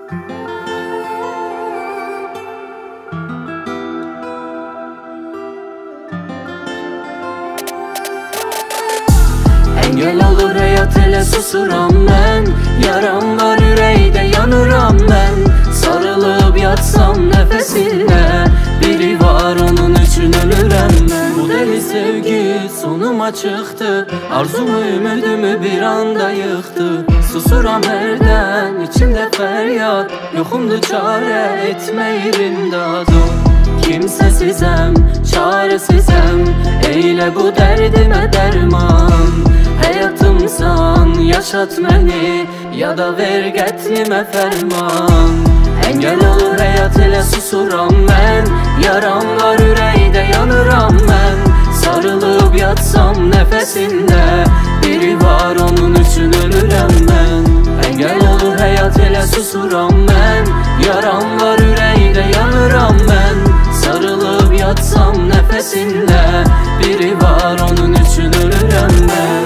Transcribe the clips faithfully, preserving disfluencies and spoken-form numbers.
Engel olur həyat, elə susuram mən. Yaram var ürəkdə, yanıram mən. Sarılıb yatsam nəfəsinlə, biri var onun üçün ölürəm mən. Bu deli sevgi sonuma çıxdı, arzumu ümidimi bir anda yıxdı. Susuram hərdən, içimdə fəryad, yoxumdur çarə etmək imdadım. Kimsəsizəm, çarəsizəm, eylə bu dərdimə dərman. Həyatımsan, yaşat məni, ya da ver qətlimə fərman. Engel olur həyat, elə susuram mən. Yaram var ürəkdə, yanıram mən. Sarılıb yatsam nəfəsində, biri var onun üçün ölürəm mən. Engel olur həyat, elə susuram mən. Yaram var ürəkdə, yanıram mən. Sarılıb yatsam nəfəsində, biri var onun üçün ölürəm mən.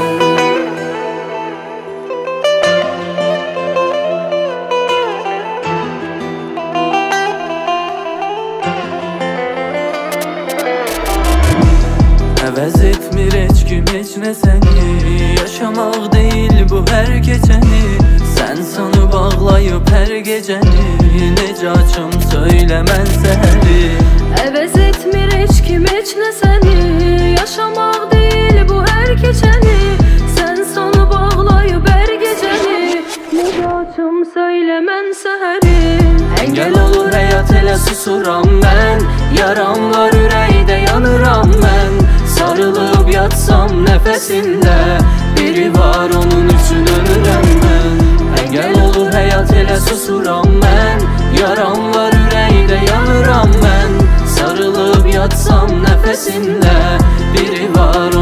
Əvəz etmir heç kim heç nə səni, yaşamaq deyil bu hər keçəni. Sən sanıb ağlayıb hər gecəni, necə açım söylə mən səhəri. Əvəz etmir heç kim heç nə səni, yaşamaq deyil bu hər keçəni. Sən sanıb ağlayıb hər gecəni, necə açım söylə mən səhəri. Engel olur həyat, elə susuram mən. Yaram var ürəkdə, yanıram mən. Sarılıb yatsam nəfəsində, biri var onun üçün ölürəm mən. Engel olur həyat, elə susuram mən. Yaram var ürəkdə, yanıram mən. Sarılıb yatsam nəfəsində, biri var